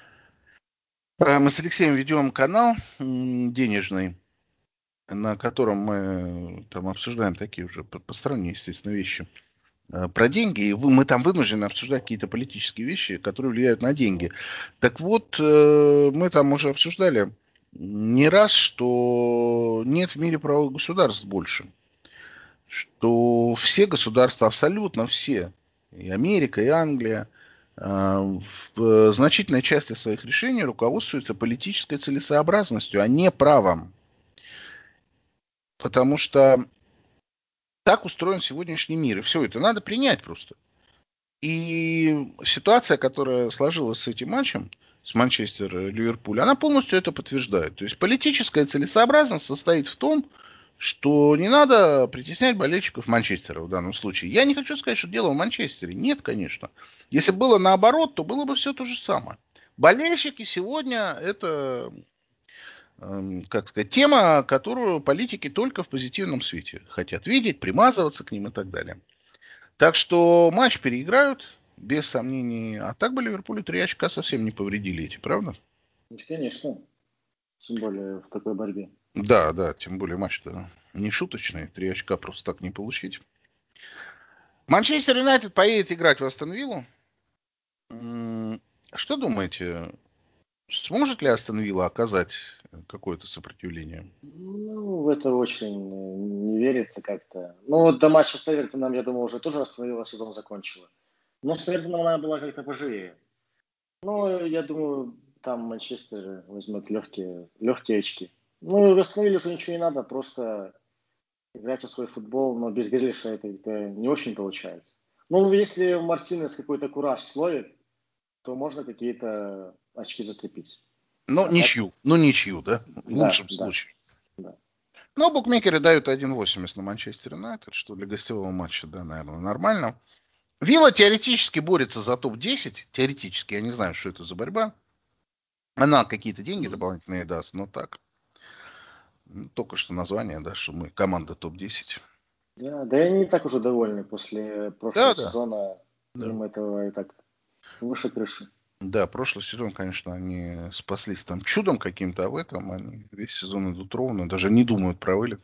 э, мы с Алексеем ведем канал денежный, на котором мы там обсуждаем такие уже посторонние, естественно, вещи э, про деньги, и вы, мы там вынуждены обсуждать какие-то политические вещи, которые влияют на деньги. Так вот, э, мы там уже обсуждали не раз, что нет в мире правовых государств больше. Что все государства, абсолютно все, и Америка, и Англия, э, в э, значительной части своих решений руководствуются политической целесообразностью, а не правом. Потому что так устроен сегодняшний мир. И все это надо принять просто. И ситуация, которая сложилась с этим матчем, с Манчестер Ливерпуль, она полностью это подтверждает. То есть политическая целесообразность состоит в том, что не надо притеснять болельщиков Манчестера в данном случае. Я не хочу сказать, что дело в Манчестере. Нет, конечно. Если бы было наоборот, то было бы все то же самое. Болельщики сегодня это, эм, как сказать, тема, которую политики только в позитивном свете хотят видеть, примазываться к ним и так далее. Так что матч переиграют, без сомнений. А так бы Ливерпулю три очка совсем не повредили эти, правда? Ну, конечно. Тем более в такой борьбе. Да, да, тем более матч-то не шуточный. Три очка просто так не получить. Манчестер Юнайтед поедет играть в Астон Виллу. М, Что думаете, сможет ли Астон Вилла оказать какое-то сопротивление? Ну, в это очень э, не верится как-то. Ну, вот до матча с Эвертоном, я думаю, уже тоже остановила, сезон закончила. Но с Эвертоном она была как-то поживее. Ну, я думаю, там Манчестер возьмет легкие, легкие очки. Ну, восстановили уже ничего не надо, просто играйте в свой футбол, но без Грилиша это как-то не очень получается. Ну, если Мартинес какой-то кураж словит, то можно какие-то очки зацепить. Ну, А так, ничью. Ну, ничью, да? В да, лучшем да, случае. да. Но букмекеры дают один восемьдесят на Манчестер Юнайтед, что для гостевого матча, да, наверное, нормально. Вилла теоретически борется за топ десять. Теоретически, я не знаю, что это за борьба. Она какие-то деньги дополнительные даст, но так. Ну, только что название, да, что мы команда топ десять. Да, да и они так уже довольны после прошлого Да, да, сезона. да. Им этого и так выше крыши. Да, прошлый сезон, конечно, они спаслись там чудом каким-то, а в этом они весь сезон идут ровно, даже не думают про вылет.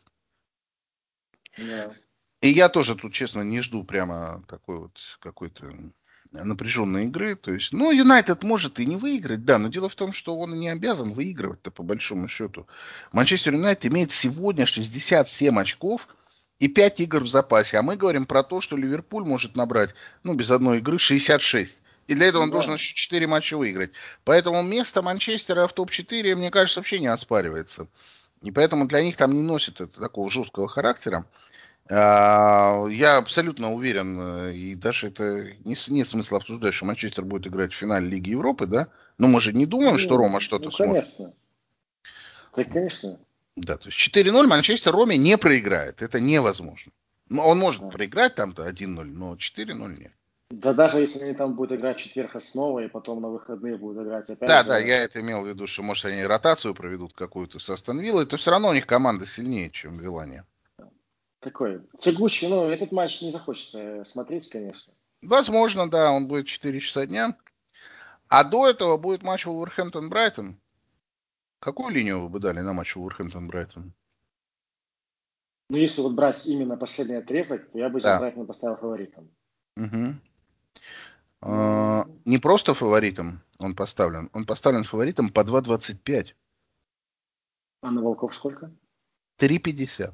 Да. И я тоже тут, честно, не жду прямо такой вот какой-то напряженной игры. То есть, ну, Юнайтед может и не выиграть, да, но дело в том, что он и не обязан выигрывать-то по большому счету. Манчестер Юнайтед имеет сегодня шестьдесят семь очков и пять игр в запасе. А мы говорим про то, что Ливерпуль может набрать, ну, без одной игры шестьдесят шесть. И для этого он должен Да. еще четыре матча выиграть. Поэтому место Манчестера в топ четыре, мне кажется, вообще не оспаривается. И поэтому для них там не носит это такого жесткого характера. А, Я абсолютно уверен, э, и даже это не, с- нет смысла обсуждать, что Манчестер будет играть в финале Лиги Европы, да? Но мы же не думаем, что Не, Рома что-то ну, сможет. конечно. Да, конечно. Да, то есть четыре ноль Манчестер Роме не проиграет. Это невозможно. Ну, он может Да. проиграть там-то один ноль, но четыре ноль нет. Да даже если они там будут играть в четверг основа, и потом на выходные будут играть опять Да, да, же. я это имел в виду, что, может, они ротацию проведут какую-то с Астон Виллой, то все равно у них команда сильнее, чем Вилания. Такой тягучий, ну, этот матч не захочется смотреть, конечно. Возможно, да, он будет в четыре часа дня. А до этого будет матч Вулверхэмптон-Брайтон. Какую линию вы бы дали на матч Вулверхэмптон-Брайтон? Но если вот брать именно последний отрезок, то я бы здесь Да. Брайтон поставил фаворитом. Угу. А, Ну, не просто фаворитом он поставлен, он поставлен фаворитом по два двадцать пять. а на Волков сколько? три пятьдесят.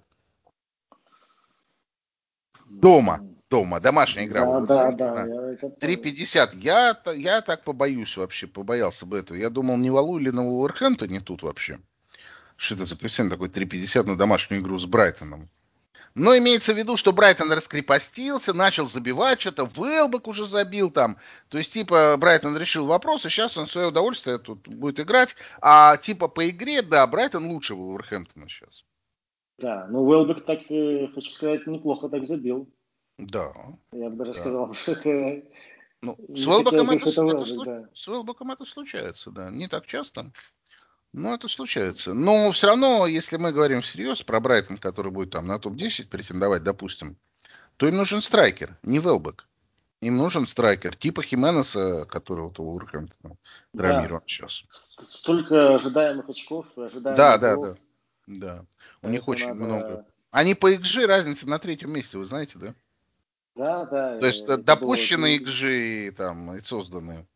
Дома. М, Дома. Домашняя игра Да, да, да, Вулверхэмптона. я это три понял. пятьдесят. Я, та- я так побоюсь вообще, побоялся бы этого. Я думал, не валу ли на Вулверхэмптоне тут вообще. Что это за коэффициент такой три пятьдесят на домашнюю игру с Брайтоном? Но имеется в виду, что Брайтон раскрепостился, начал забивать что-то, Велбек уже забил там. То есть, типа, Брайтон решил вопрос, и сейчас он в свое удовольствие тут будет играть. А, типа, по игре, да, Брайтон лучше Вулверхэмптона сейчас. Да, ну Уэлбек так, э, хочу сказать, неплохо так забил. Да, Я бы даже да. сказал, что это Ну, с не Велбеком хотелось бы, это, что это это, Уэлбек, слу- да. с Велбеком это случается, да. Не так часто, но это случается. Но все равно, если мы говорим всерьез про Брайтон, который будет там на топ десять претендовать, допустим, то им нужен страйкер, не Велбек. Им нужен страйкер, типа Хименеса, которого то Вулверхэмптон Да, травмирован сейчас. столько ожидаемых очков, Да, ожидаемых да, голов. да. Да. У них Это очень много. надо... Они по икс джи разница на третьем месте, вы знаете, да? Да, да, То есть э, э, это было... допущенные икс джи там и созданные,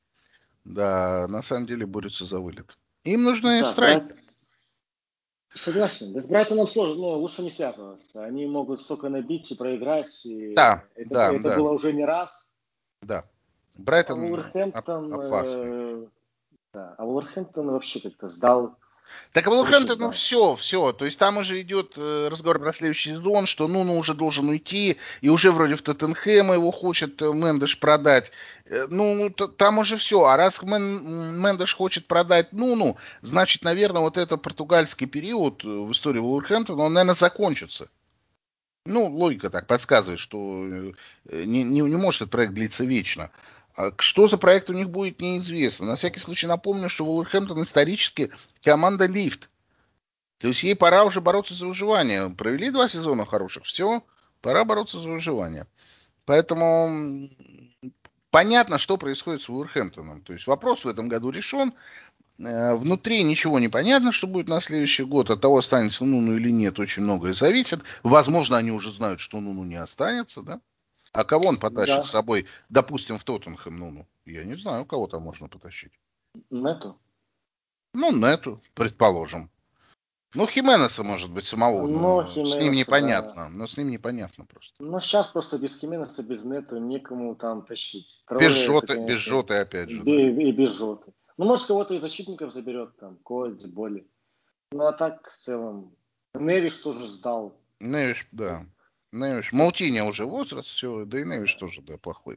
да, на самом деле борются за вылет. Им нужны Да, Брайт... страйкеры. Согласен. Да с Брайтоном сложно, но лучше не связываться. Они могут столько набить и проиграть, и Да, это, да, это да, было уже не раз. да. А Брайтон оп- Вулверхэмптон, опасный. э, да, а Вулверхэмптон вообще как-то сдал, Так, а очень Вулверхэмптон, ну сдал. все, все. То есть там уже идет э, разговор про следующий сезон, что Нуну уже должен уйти, и уже вроде в Тоттенхэм его хочет э, Мендеш продать. Э, ну, т- там уже все. А раз Мен- Мендеш хочет продать Нуну, значит, наверное, вот этот португальский период э, в истории Вулверхэмптона, он, наверное, закончится. Ну, логика так подсказывает, что э, не, не, не может этот проект длиться вечно. А что за проект у них будет, неизвестно. На всякий случай напомню, что Вулверхэмптон исторически команда лифт. То есть ей пора уже бороться за выживание. Провели два сезона хороших, все, пора бороться за выживание. Поэтому м, понятно, что происходит с Вулверхэмптоном. То есть вопрос в этом году решен. Э, Внутри ничего не понятно, что будет на следующий год. От того, останется Нуну или нет, очень многое зависит. Возможно, они уже знают, что Нуну не останется, да? А кого он потащит с Да, собой, допустим, в Тоттенхэм Нуну? Я не знаю, кого там можно потащить. нету. Ну, Нету, предположим. Ну, Хименеса, может быть, самого, Но но с ним Хименеса, да. непонятно. Но с ним непонятно просто. Но сейчас просто без Хименеса, без Нету некому там тащить. Без Трое, это, жоты, без конечно, жоты, опять же, да? бе- и без жоты. Ну, может, кого-то из защитников заберет, там, Коэдзи, Боли. Ну, а так, в целом, Невиш тоже сдал. Невиш, да. Невиш. То есть, Маутиньо уже возраст, все, да и Невиш тоже, да, плохой.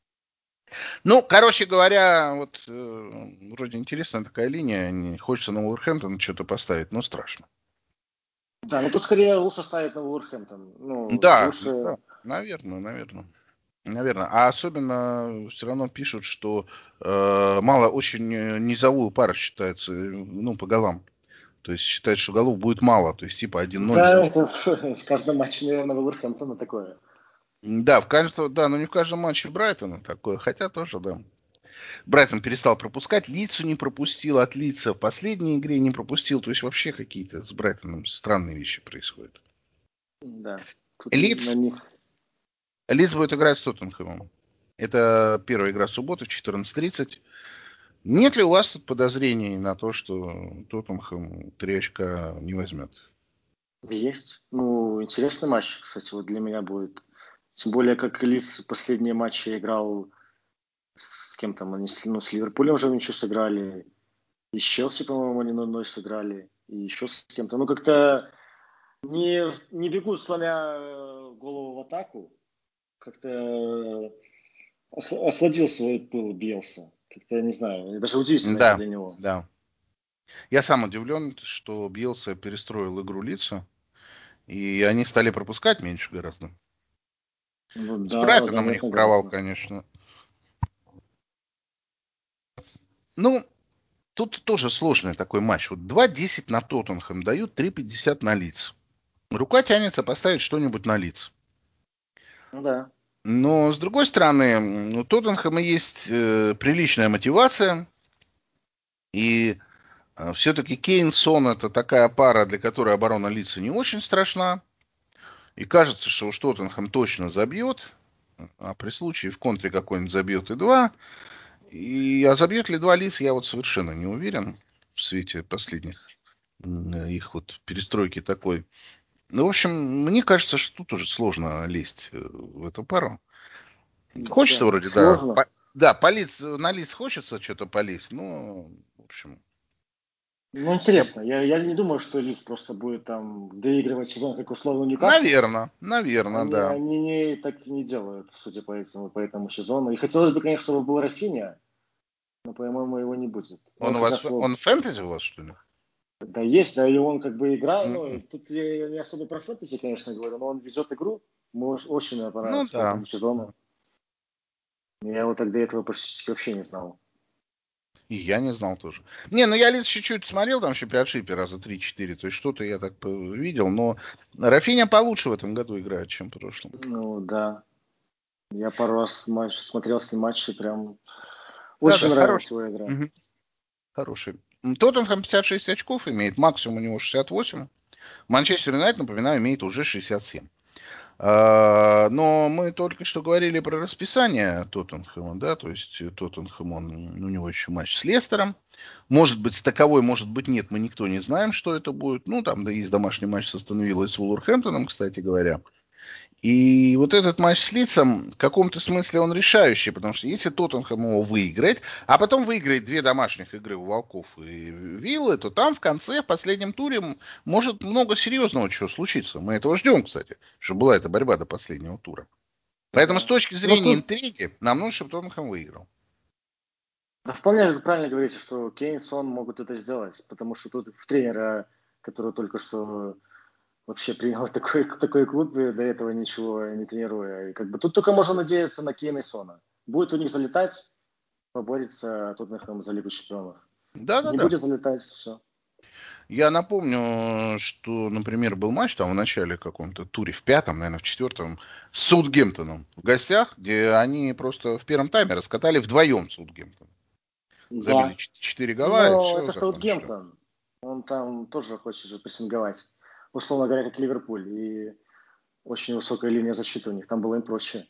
Ну, короче говоря, вот э, вроде интересная такая линия. Не хочется на Уорхэмптон что-то поставить, но страшно. да, ну тут скорее лучше ставить на Вулверхэмптон. Ну, Да, лучше... да, наверное, наверное. Наверное. А особенно все равно пишут, что э, мало очень э, низовую пару считается, э, ну, по голам. То есть считают, что голов будет мало. То есть типа один ноль, Да, два. это в каждом матче, наверное, Вулверхэмптона такое. Да, в каждом, да, но не в каждом матче Брайтона такое. Хотя тоже, да. Брайтон перестал пропускать, Лицу не пропустил, от Лица в последней игре не пропустил. То есть вообще какие-то с Брайтоном странные вещи происходят. Да, тут на Лиц, них... Лиц будет играть с Тоттенхэмом. Это первая игра субботы в четырнадцать тридцать. Нет ли у вас тут подозрений на то, что Тоттенхэм три очка не возьмет? Есть. Ну, интересный матч, кстати, вот для меня будет. Тем более, как Лис последние матчи играл кем там они, с- ну, с Ливерпулем уже ничего сыграли, и с Челси, по-моему, они ноль ноль сыграли, и еще с кем-то. Ну, как-то не, не бегут, сломя э, голову в атаку, как-то э, ох- охладил свой пыл Биелса. Как-то, не знаю, даже удивительно это Да, для него. да. Я сам удивлен, что Бьелса перестроил игру лица, и они стали пропускать меньше гораздо. Ну, С да, Брайтоном у них заметно провал, гораздо. конечно. Ну, тут тоже сложный такой матч. Вот два десять на Тоттенхэм дают, три пятьдесят на Лидс. Рука тянется поставить что-нибудь на Лидс. Ну да. Но, с другой стороны, у Тоттенхэма есть э, приличная мотивация. И э, все-таки Кейн-Сон это такая пара, для которой оборона Лидса не очень страшна. И кажется, что уж Тоттенхэм точно забьет. А при случае в контре какой-нибудь забьет и два. И, а забьет ли два Лидс, я вот совершенно не уверен. В свете последних м, их вот перестройки такой. Ну, в общем, мне кажется, что тут уже сложно лезть э, в эту пару. Хочется Да, вроде, да. сложно. По- да, полить, на лист хочется что-то полезть, но, в общем, Ну, я... интересно. Я, я не думаю, что Лис просто будет там доигрывать сезон, как условно Ньюкасл. Наверное, наверное, Они, да. они не, так не делают, судя по этому, по этому сезону. И хотелось бы, конечно, чтобы был Рафиня, но, по-моему, его не будет. Он Он у как вас, раз фэ- вот, он фэнтези у вас, что ли? да, есть, да, и он как бы играет. Ну, М. тут я не особо про фэнтези, конечно, говорю, но он везет игру. Мне оч- очень мне Ну понравился по да. этому сезону. Я его так до этого практически вообще не знал. И я не знал тоже. Не, ну я лист чуть-чуть смотрел, там чемпионшипе раза три-четыре, то есть что-то я так э, видел, но Рафиня получше в этом году играет, чем в прошлом. Ну, да. Я пару раз матч, смотрел с ним матчи, прям Да-да, очень нравилась хороший. его игра. Мгм. Хороший. М, Тоттенхэм пятьдесят шесть очков имеет, максимум у него шестьдесят восемь. Манчестер Юнайтед, напоминаю, имеет уже шестьдесят семь. А, Но мы только что говорили про расписание Тоттенхэма, да, то есть э, Тоттенхэм, он, у него еще матч с Лестером. Может быть, с таковой, может быть, нет, мы никто не знаем, что это будет. Ну, там, да, есть домашний матч с Астон Виллой и с Вулверхэмптоном, кстати говоря. И вот этот матч с Лицом в каком-то смысле он решающий, потому что если Тоттенхэм его выиграет, а потом выиграет две домашних игры у Волков и Виллы, то там в конце, в последнем туре м- может много серьезного чего случиться. Мы этого ждем, кстати, чтобы была эта борьба до последнего тура. Поэтому с Да. точки Ну, зрения тут интриги нам нужно, чтобы Тоттенхэм выиграл. да, вполне вы правильно говорите, что Кейн, Сон могут это сделать, потому что тут в тренера, который только что вообще принял такой, такой клуб, и до этого ничего не тренируя. И как бы тут только можно надеяться на Кейна и Сона. Будет у них залетать, поборется Тоттенхэм за Лигу Чемпионов. Не Да-да-да. будет залетать, все. Я напомню, что, например, был матч там в начале каком-то туре, в пятом, наверное, в четвертом, с Саутгемптоном в гостях, где они просто в первом тайме раскатали вдвоем Саутгемптон. Забили Да. ч- четыре гола, и Но все, это закончили. Саутгемптон. Он там тоже хочет же прессинговать. Условно говоря, как Ливерпуль. И очень высокая линия защиты у них. Там было им проще.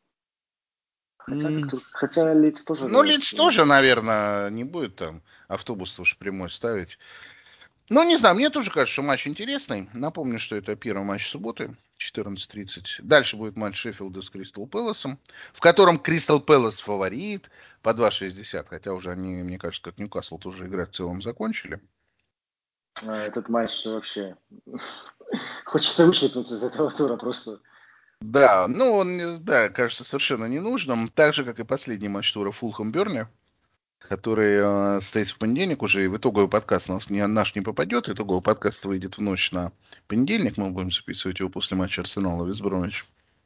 Хотя, как М, тут, хотя Лидс тоже Ну, играет. Лидс И- тоже, наверное, не будет там автобус уж прямой ставить. Ну, не знаю, мне тоже кажется, что матч интересный. Напомню, что это первый матч субботы, четырнадцать тридцать. Дальше будет матч Шеффилда с Кристал Пэласом, в котором Кристал Пэлас фаворит по два шестьдесят, хотя уже они, мне кажется, как Ньюкасл тоже играть в целом закончили. а, этот матч вообще... Хочется вычеркнуть из этого тура просто. Да, ну, он, э, да, кажется совершенно ненужным. Так же, как и последний матч тура Фулхэм Бернли, который э, состоится в понедельник уже, и в итоговый подкаст у нас не, наш не попадет. Итоговый подкаст выйдет в ночь на понедельник. Мы будем записывать его после матча Арсенала Вестбромвич.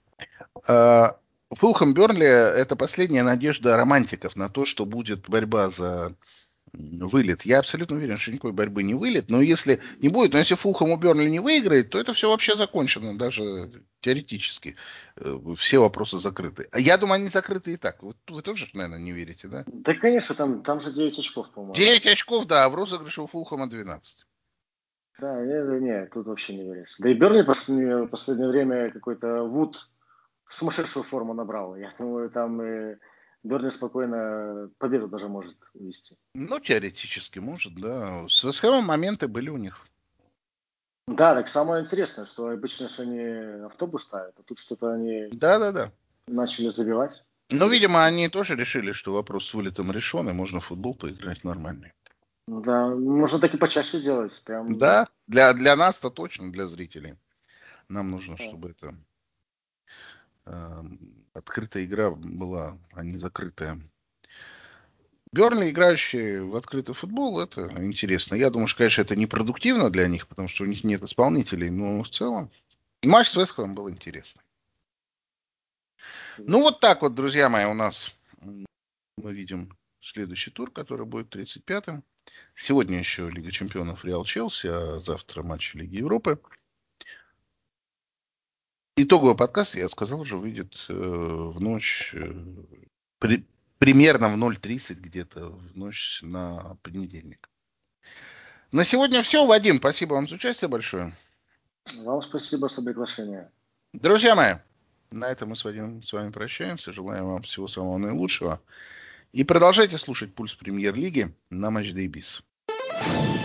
А, Фулхэм Бернли — это последняя надежда романтиков на то, что будет борьба за м, вылет. Я абсолютно уверен, что никакой борьбы не вылет, но если не будет, но если Фулхэм у Бернли не выиграет, то это все вообще закончено, даже теоретически. Э, Все вопросы закрыты. А я думаю, они закрыты и так. Вы, вы тоже, наверное, не верите, да? Да, конечно, там, там же девять очков, по-моему. Девять очков, да, а в розыгрыше у Фулхэма двенадцать. Да, не, не, тут вообще не верится. Да и Бернли в последнее, последнее время какой-то Вуд сумасшедшую форму набрал. Я думаю, там и Бернли спокойно победу даже может вести. Ну, теоретически, может, да. С Вестхэмом моменты были у них. Да, так самое интересное, что обычно что они автобус ставят, а тут что-то они Да-да-да. начали забивать. Ну, видимо, они тоже решили, что вопрос с вылетом решен, и можно в футбол поиграть нормальный. Да, можно так и почаще делать. Прям, Да, для, для нас-то точно, для зрителей. Нам нужно, да. чтобы это э, открытая игра была, а не закрытая. Бернли, играющие в открытый футбол, это интересно. Я думаю, что, конечно, это непродуктивно для них, потому что у них нет исполнителей, но в целом матч с Вест Хэмом был интересный. Ну, вот так вот, друзья мои, у нас мы видим следующий тур, который будет тридцать пятым. Сегодня еще Лига чемпионов Реал Челси, а завтра матч Лиги Европы. Итоговый подкаст, я сказал уже, выйдет э, в ночь, э, при, примерно в ноль тридцать где-то в ночь на понедельник. На сегодня все. Вадим, спасибо вам за участие большое. Вам спасибо за приглашение. Друзья мои, на этом мы с Вадимом с вами прощаемся. Желаем вам всего самого наилучшего. И продолжайте слушать «Пульс Премьер-лиги» на Матч Day Biz.